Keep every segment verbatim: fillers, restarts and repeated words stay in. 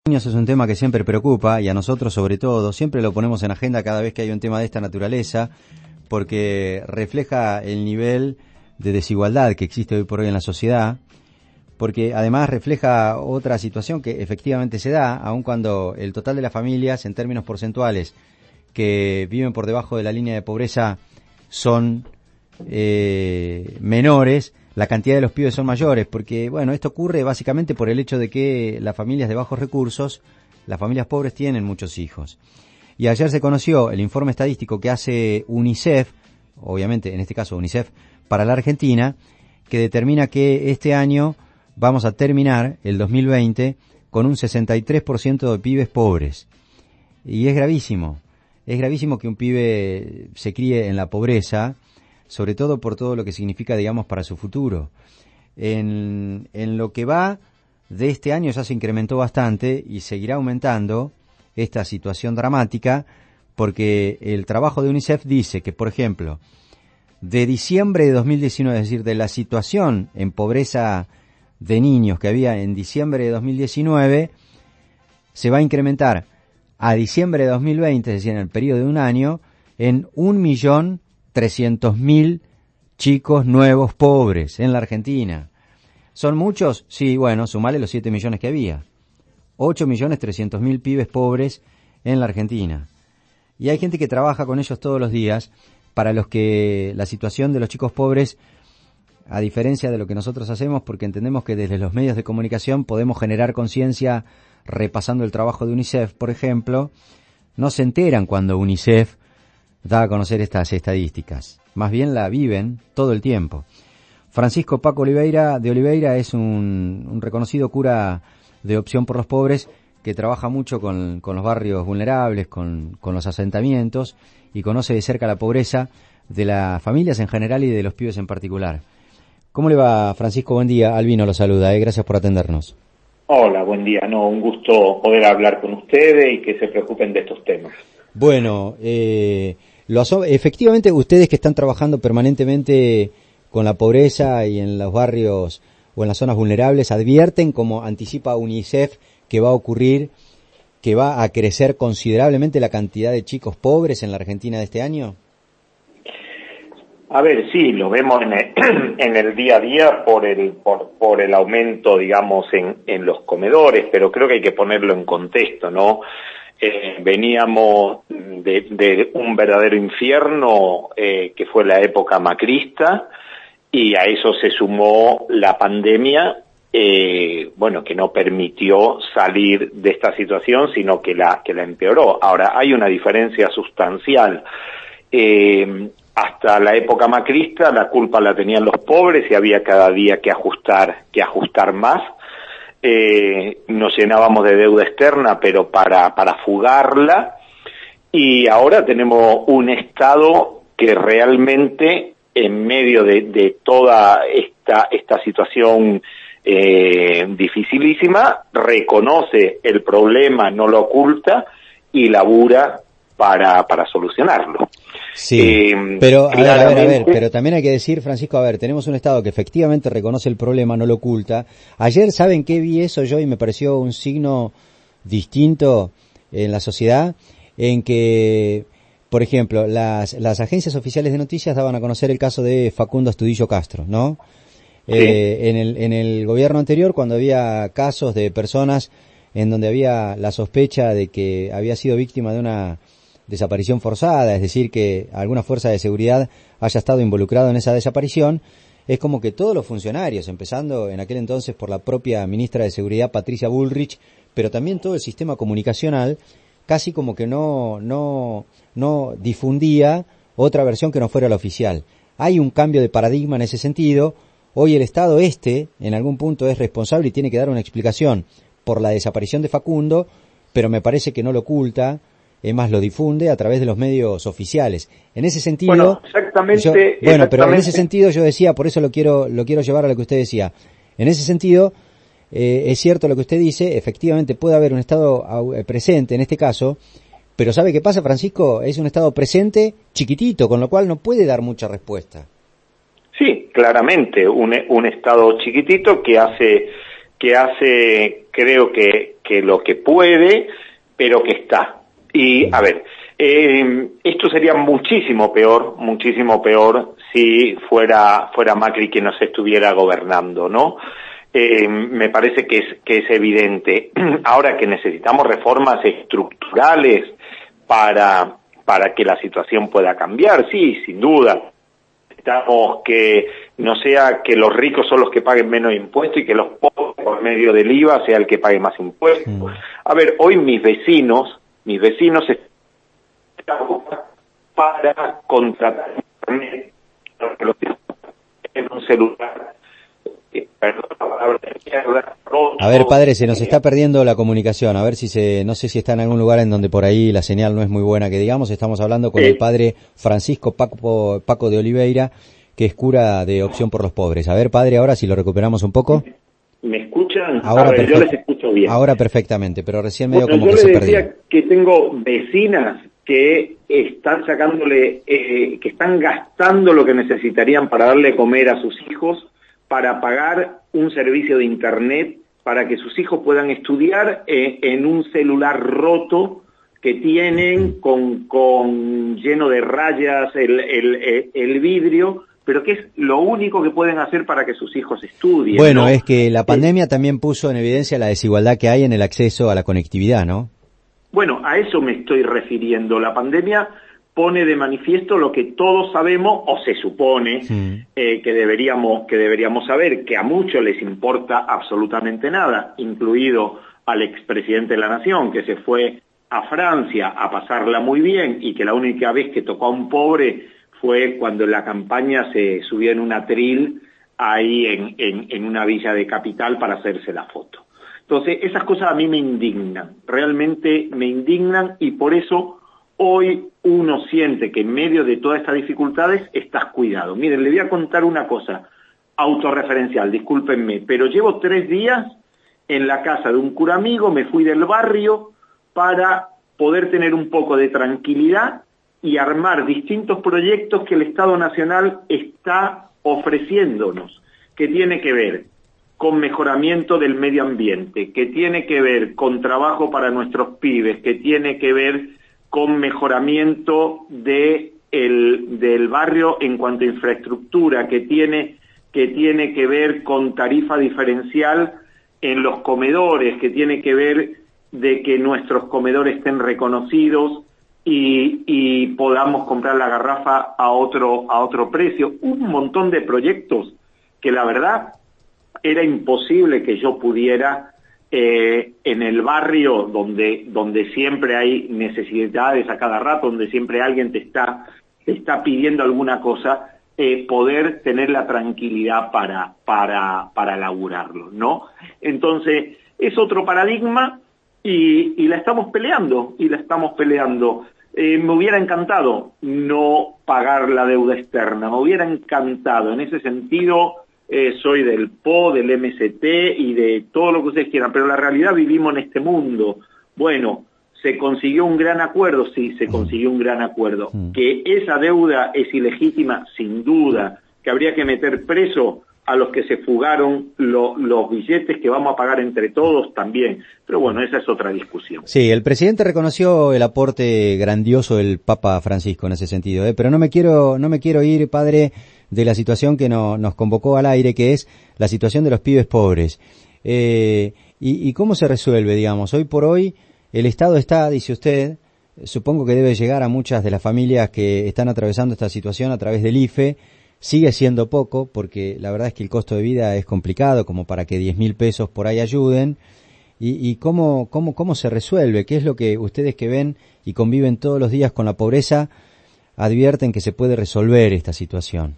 Es un tema que siempre preocupa y a nosotros sobre todo, siempre lo ponemos en agenda cada vez que hay un tema de esta naturaleza, porque refleja el nivel de desigualdad que existe hoy por hoy en la sociedad, porque además refleja otra situación que efectivamente se da, aun cuando el total de las familias en términos porcentuales que viven por debajo de la línea de pobreza son eh, menores, la cantidad de los pibes son mayores, porque bueno, esto ocurre básicamente por el hecho de que las familias de bajos recursos, las familias pobres tienen muchos hijos. Y ayer se conoció el informe estadístico que hace UNICEF, obviamente en este caso UNICEF, para la Argentina, que determina que este año vamos a terminar, el dos mil veinte, con un sesenta y tres por ciento de pibes pobres. Y es gravísimo, es gravísimo que un pibe se críe en la pobreza, sobre todo por todo lo que significa, digamos, para su futuro. En, en lo que va de este año ya se incrementó bastante y seguirá aumentando esta situación dramática, porque el trabajo de UNICEF dice que, por ejemplo, de diciembre de dos mil diecinueve, es decir, de la situación en pobreza de niños que había en diciembre de dos mil diecinueve, se va a incrementar a diciembre de dos mil veinte, es decir, en el periodo de un año, en un millón trescientos mil chicos nuevos pobres en la Argentina. ¿Son muchos? Sí, bueno, sumale los siete millones que había. ocho millones trescientos mil pibes pobres en la Argentina. Y hay gente que trabaja con ellos todos los días, para los que la situación de los chicos pobres, a diferencia de lo que nosotros hacemos, porque entendemos que desde los medios de comunicación podemos generar conciencia repasando el trabajo de UNICEF, por ejemplo, no se enteran cuando UNICEF da a conocer estas estadísticas. Más bien la viven todo el tiempo. Francisco Paco Oliveira de Oliveira es un, un reconocido cura de Opción por los Pobres que trabaja mucho con, con los barrios vulnerables, con, con los asentamientos y conoce de cerca la pobreza de las familias en general y de los pibes en particular. ¿Cómo le va, Francisco? Buen día. Albino lo saluda, ¿eh? Gracias por atendernos. Hola, buen día. No, un gusto poder hablar con ustedes y que se preocupen de estos temas. Bueno, eh, lo aso- efectivamente ustedes que están trabajando permanentemente con la pobreza y en los barrios o en las zonas vulnerables, advierten, como anticipa UNICEF, que va a ocurrir, que va a crecer considerablemente la cantidad de chicos pobres en la Argentina de este año. A ver, sí, lo vemos en el, en el día a día por el por, por el aumento, digamos, en, en los comedores, pero creo que hay que ponerlo en contexto, ¿no? Eh, veníamos de, de un verdadero infierno eh, que fue la época macrista, y a eso se sumó la pandemia, eh, bueno, que no permitió salir de esta situación, sino que la que la empeoró. Ahora, hay una diferencia sustancial. Eh, hasta la época macrista la culpa la tenían los pobres y había cada día que ajustar, que ajustar más. Eh, nos llenábamos de deuda externa, pero para, para fugarla, y ahora tenemos un Estado que realmente, en medio de, de toda esta, esta situación eh, dificilísima, reconoce el problema, no lo oculta y labura para, para solucionarlo. Sí, eh, pero a ver, a ver, a ver, pero también hay que decir, Francisco, a ver, tenemos un Estado que efectivamente reconoce el problema, no lo oculta. Ayer, ¿saben qué vi eso yo y me pareció un signo distinto en la sociedad? En que, por ejemplo, las, las agencias oficiales de noticias daban a conocer el caso de Facundo Astudillo Castro, ¿no? Sí. Eh, en el, en el gobierno anterior, cuando había casos de personas en donde había la sospecha de que había sido víctima de una desaparición forzada, es decir, que alguna fuerza de seguridad haya estado involucrado en esa desaparición, es como que todos los funcionarios, empezando en aquel entonces por la propia ministra de Seguridad Patricia Bullrich, pero también todo el sistema comunicacional, casi como que no, no, no difundía otra versión que no fuera la oficial. Hay un cambio de paradigma en ese sentido. Hoy el Estado este, en algún punto, es responsable y tiene que dar una explicación por la desaparición de Facundo, pero me parece que no lo oculta, es más, lo difunde a través de los medios oficiales. En ese sentido, bueno, exactamente, yo, bueno, exactamente. pero en ese sentido yo decía, por eso lo quiero, lo quiero llevar a lo que usted decía. En ese sentido, eh, es cierto lo que usted dice, efectivamente puede haber un Estado presente en este caso, pero ¿sabe qué pasa, Francisco? Es un Estado presente chiquitito, con lo cual no puede dar mucha respuesta. Sí, claramente, un, un Estado chiquitito que hace que hace, creo que, que lo que puede, pero que está. Y, a ver, eh, esto sería muchísimo peor, muchísimo peor si fuera, fuera Macri quien nos estuviera gobernando, ¿no? Eh, me parece que es, que es evidente. Ahora que necesitamos reformas estructurales para, para que la situación pueda cambiar, sí, sin duda. Necesitamos que no sea que los ricos son los que paguen menos impuestos y que los pobres por medio del I V A sea el que pague más impuestos. Mm. A ver, hoy mis vecinos, mis vecinos están para contratar internet en un celular. A ver, padre, se nos está perdiendo la comunicación. A ver si se, no sé si está en algún lugar en donde por ahí la señal no es muy buena, que digamos. Estamos hablando con sí. el padre Francisco Paco, Paco de Oliveira, que es cura de Opción por los Pobres. A ver, padre, ahora si lo recuperamos un poco. ¿Me escuchan? Ahora a ver, yo les escucho bien. Ahora perfectamente, pero recién medio bueno, como que se perdió. Yo les decía que tengo vecinas que están sacándole, eh, que están gastando lo que necesitarían para darle comer a sus hijos, para pagar un servicio de internet, para que sus hijos puedan estudiar eh, en un celular roto que tienen con, con lleno de rayas el, el, el, el vidrio, pero que es lo único que pueden hacer para que sus hijos estudien. Bueno, ¿no? es que la pandemia eh, también puso en evidencia la desigualdad que hay en el acceso a la conectividad, ¿no? Bueno, a eso me estoy refiriendo. La pandemia pone de manifiesto lo que todos sabemos, o se supone, sí. eh, que deberíamos, que deberíamos saber, que a muchos les importa absolutamente nada, incluido al expresidente de la Nación, que se fue a Francia a pasarla muy bien, y que la única vez que tocó a un pobre fue cuando en la campaña se subió en un atril ahí en, en, en una villa de Capital para hacerse la foto. Entonces, esas cosas a mí me indignan, realmente me indignan, y por eso hoy uno siente que en medio de todas estas dificultades estás cuidado. Miren, le voy a contar una cosa autorreferencial, discúlpenme, pero llevo tres días en la casa de un cura amigo, me fui del barrio para poder tener un poco de tranquilidad y armar distintos proyectos que el Estado Nacional está ofreciéndonos, que tiene que ver con mejoramiento del medio ambiente, que tiene que ver con trabajo para nuestros pibes, que tiene que ver con mejoramiento de el, del barrio en cuanto a infraestructura, que tiene, que tiene que ver con tarifa diferencial en los comedores, que tiene que ver de que nuestros comedores estén reconocidos y, y podamos comprar la garrafa a otro, a otro precio. Un montón de proyectos que la verdad era imposible que yo pudiera Eh, en el barrio donde donde siempre hay necesidades a cada rato, donde siempre alguien te está te está pidiendo alguna cosa, eh, poder tener la tranquilidad para para para laburarlo, ¿no? Entonces es otro paradigma y, y la estamos peleando y la estamos peleando. Eh, me hubiera encantado no pagar la deuda externa, me hubiera encantado en ese sentido. Eh, soy del P O, del M S T y de todo lo que ustedes quieran, pero la realidad vivimos en este mundo. Bueno, ¿se consiguió un gran acuerdo? Sí, se consiguió un gran acuerdo. Mm. ¿Que esa deuda es ilegítima? Sin duda. ¿Que habría que meter preso a los que se fugaron lo, los billetes que vamos a pagar entre todos? También. Pero bueno, esa es otra discusión. Sí, el presidente reconoció el aporte grandioso del Papa Francisco en ese sentido, ¿eh? Pero no me quiero, no me quiero ir, padre, de la situación que no, nos convocó al aire, que es la situación de los pibes pobres. Eh, y, y cómo se resuelve, digamos. Hoy por hoy el Estado está, dice usted, supongo que debe llegar a muchas de las familias que están atravesando esta situación a través del I F E. Sigue siendo poco, porque la verdad es que el costo de vida es complicado, como para que diez mil pesos por ahí ayuden. Y, y cómo, cómo, cómo se resuelve, qué es lo que ustedes que ven y conviven todos los días con la pobreza advierten que se puede resolver esta situación.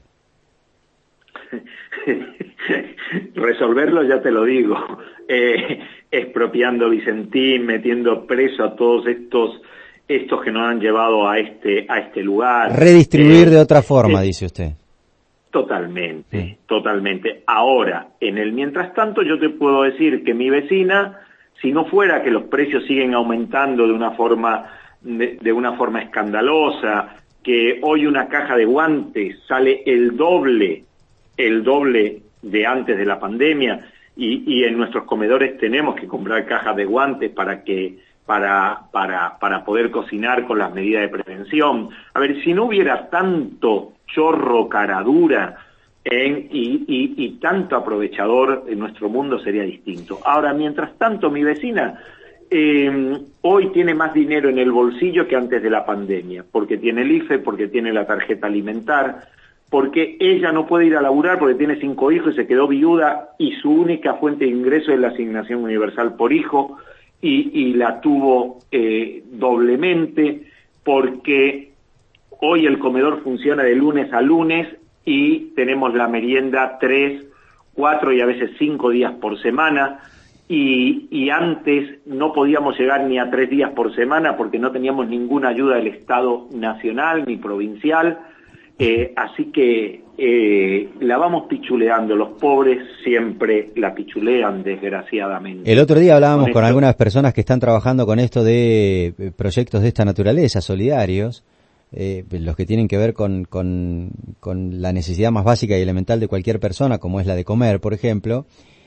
Resolverlo ya te lo digo, eh, expropiando Vicentín, metiendo preso a todos estos estos que nos han llevado a este a este lugar. Redistribuir eh, de otra forma, eh, dice usted. Totalmente, sí. totalmente. Ahora, en el mientras tanto, yo te puedo decir que mi vecina, si no fuera que los precios siguen aumentando de una forma de, de una forma escandalosa, que hoy una caja de guantes sale el doble el doble de antes de la pandemia, y, y en nuestros comedores tenemos que comprar cajas de guantes para que para para para poder cocinar con las medidas de prevención. A ver, si no hubiera tanto chorro caradura en, y, y, y tanto aprovechador, en nuestro mundo sería distinto. Ahora, mientras tanto, mi vecina eh, hoy tiene más dinero en el bolsillo que antes de la pandemia, porque tiene el I F E, porque tiene la tarjeta alimentar, porque ella no puede ir a laburar porque tiene cinco hijos y se quedó viuda y su única fuente de ingreso es la asignación universal por hijo y, y la tuvo eh, doblemente, porque hoy el comedor funciona de lunes a lunes y tenemos la merienda tres, cuatro y a veces cinco días por semana, y, y antes no podíamos llegar ni a tres días por semana porque no teníamos ninguna ayuda del Estado nacional ni provincial. Eh, así que eh, la vamos pichuleando, los pobres siempre la pichulean, desgraciadamente. El otro día hablábamos con, con algunas personas que están trabajando con esto de proyectos de esta naturaleza, solidarios, eh, los que tienen que ver con, con, con la necesidad más básica y elemental de cualquier persona, como es la de comer, por ejemplo.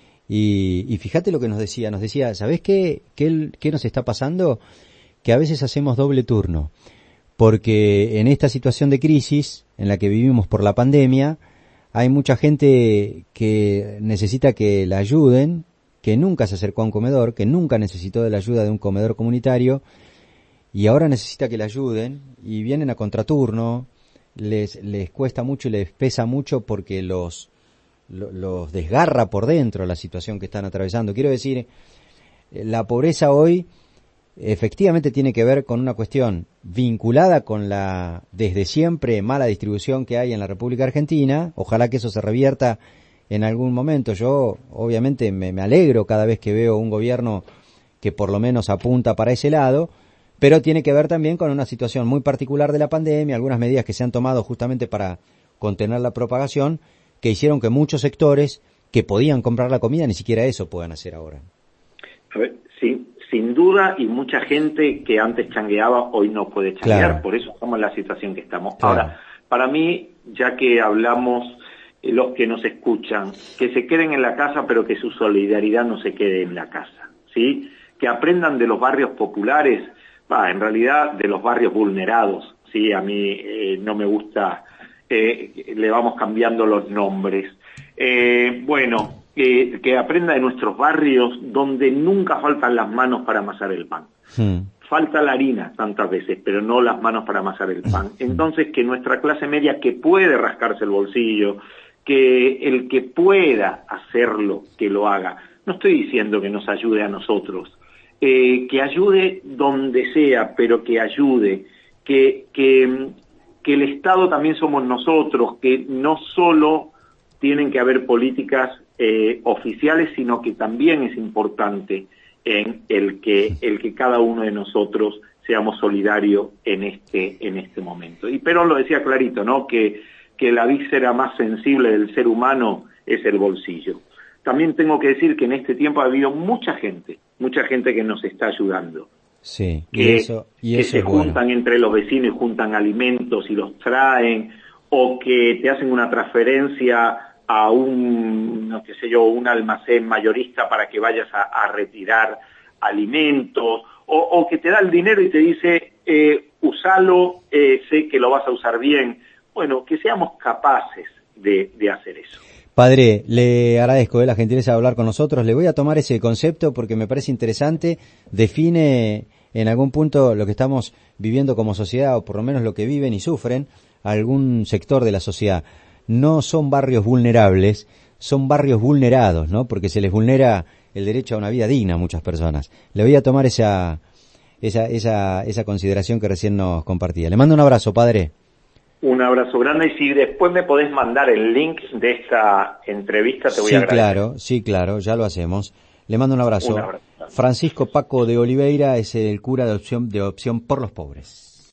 Y, y fíjate lo que nos decía, nos decía, ¿sabés qué, qué, qué nos está pasando? Que a veces hacemos doble turno. Porque en esta situación de crisis en la que vivimos por la pandemia, hay mucha gente que necesita que la ayuden, que nunca se acercó a un comedor, que nunca necesitó de la ayuda de un comedor comunitario, y ahora necesita que la ayuden, y vienen a contraturno, les, les cuesta mucho y les pesa mucho porque los, los desgarra por dentro la situación que están atravesando. Quiero decir, la pobreza hoy efectivamente tiene que ver con una cuestión vinculada con la, desde siempre, mala distribución que hay en la República Argentina. Ojalá que eso se revierta en algún momento. Yo, obviamente, me, me alegro cada vez que veo un gobierno que por lo menos apunta para ese lado, pero tiene que ver también con una situación muy particular de la pandemia, algunas medidas que se han tomado justamente para contener la propagación, que hicieron que muchos sectores que podían comprar la comida ni siquiera eso puedan hacer ahora. A ver, sí. Sin duda, y mucha gente que antes changueaba, hoy no puede changuear, claro. Por eso estamos en la situación que estamos. Claro. Ahora, para mí, ya que hablamos, eh, los que nos escuchan, que se queden en la casa, pero que su solidaridad no se quede en la casa, ¿sí? Que aprendan de los barrios populares, bah, en realidad de los barrios vulnerados, ¿sí? A mí eh, no me gusta, eh, le vamos cambiando los nombres. Eh, bueno... Que, que aprenda de nuestros barrios donde nunca faltan las manos para amasar el pan. Sí. Falta la harina tantas veces, pero no las manos para amasar el pan. Entonces, que nuestra clase media que puede rascarse el bolsillo, que el que pueda hacerlo, que lo haga. No estoy diciendo que nos ayude a nosotros, eh, que ayude donde sea, pero que ayude, que, que, que el Estado también somos nosotros, que no solo tienen que haber políticas Eh, oficiales, sino que también es importante en el que el que cada uno de nosotros seamos solidarios en este en este momento. Y Perón lo decía clarito, ¿no? Que que la víscera más sensible del ser humano es el bolsillo. También tengo que decir que en este tiempo ha habido mucha gente, mucha gente que nos está ayudando. Sí, y que, eso, y que eso se es bueno. Juntan entre los vecinos y juntan alimentos y los traen, o que te hacen una transferencia a un, no qué sé yo, un almacén mayorista para que vayas a, a retirar alimentos, o, o que te da el dinero y te dice, eh, usalo, eh, sé que lo vas a usar bien. Bueno, que seamos capaces de, de hacer eso. Padre, le agradezco eh, la gentileza de hablar con nosotros. Le voy a tomar ese concepto porque me parece interesante. Define en algún punto lo que estamos viviendo como sociedad, o por lo menos lo que viven y sufren algún sector de la sociedad. No son barrios vulnerables, son barrios vulnerados, ¿no? Porque se les vulnera el derecho a una vida digna a muchas personas. Le voy a tomar esa, esa, esa, esa consideración que recién nos compartía. Le mando un abrazo, padre. Un abrazo grande, y si después me podés mandar el link de esta entrevista, te voy sí, a agradecer. Sí, claro, sí, claro, ya lo hacemos. Le mando un abrazo. Un abrazo. Francisco Paco de Oliveira es el cura de opción, de Opción por los Pobres.